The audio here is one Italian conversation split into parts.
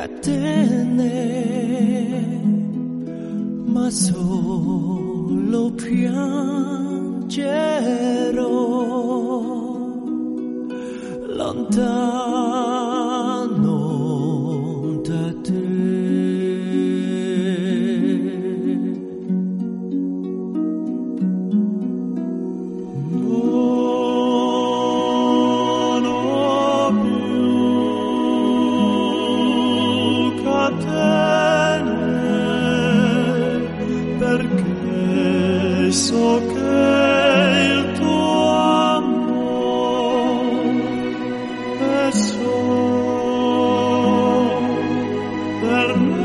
catene, ma solo piangerò lontano da te. Non ho più catene, perché so che il tuo amore è solo per me.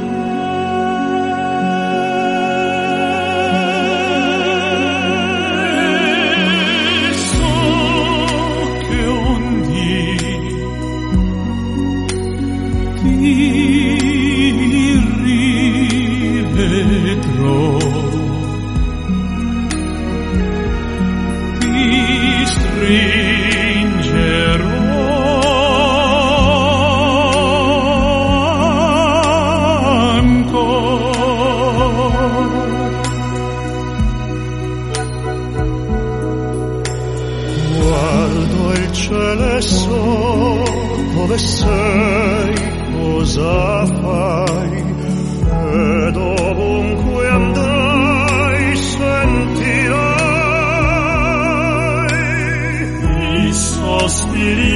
So che ogni ti rivedrò, ti stringerò ancora. Guardo il cielo e so dove sei, cosa fai, ed ovunque andrai sentirai i sospiri